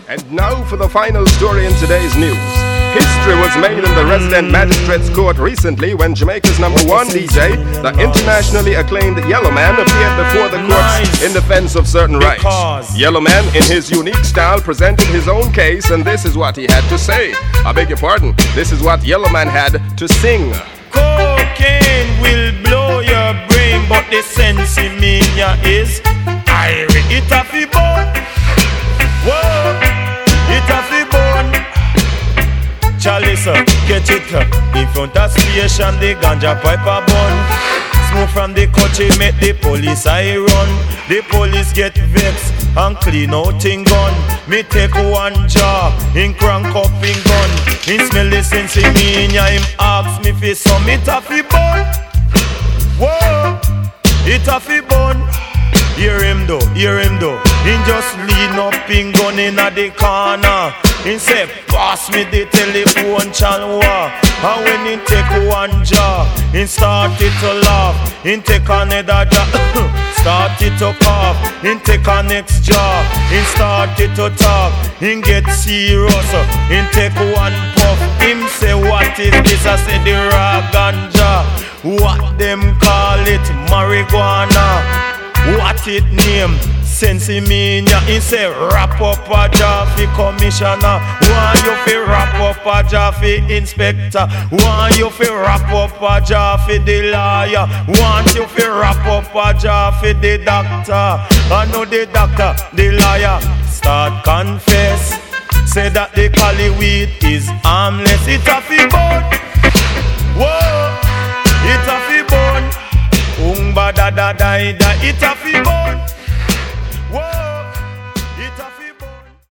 And now for the final story in today's news. History was made in the resident magistrate's court recently when Jamaica's number one DJ, the internationally acclaimed Yellowman, appeared before the courts in defense of certain rights. Yellowman, in his unique style, presented his own case, and this is what he had to say. I beg your pardon, this is what Yellowman had to sing. Cocaine will blow your brain, but the sense in me is I it a fi bone. Whoa, it a fi bone. Chalice, catch it in front of station, the ganja pipe a bun. Smoke from the country make the police I run. The police get vexed and clean out in gun. Me take one jar, in crank up in gun. In smell the sense in me, in him ask me fi some it a fi bun. Whoa, it a fi bun. Hear him though. He just lean up in gun in the corner. He say, pass me the telephone chalwa. And when he take one jar, he started to laugh. He take another jar, started to cough. He take a next jar, he started to talk. He get serious, he take one puff. Him say, what is this? I say, the raw ganja. What them call it? Marijuana. What it name? Sense me, he say wrap up a job for commissioner. Want you fi wrap up a job for inspector. Want you fi wrap up a job for the lawyer. Want you fi wrap up a job for the doctor. I know the doctor, the lawyer start confess. Say that the cali weed is harmless. It a fi bone. Whoa, it a fi bone. Umba da da da da. It a fi bone.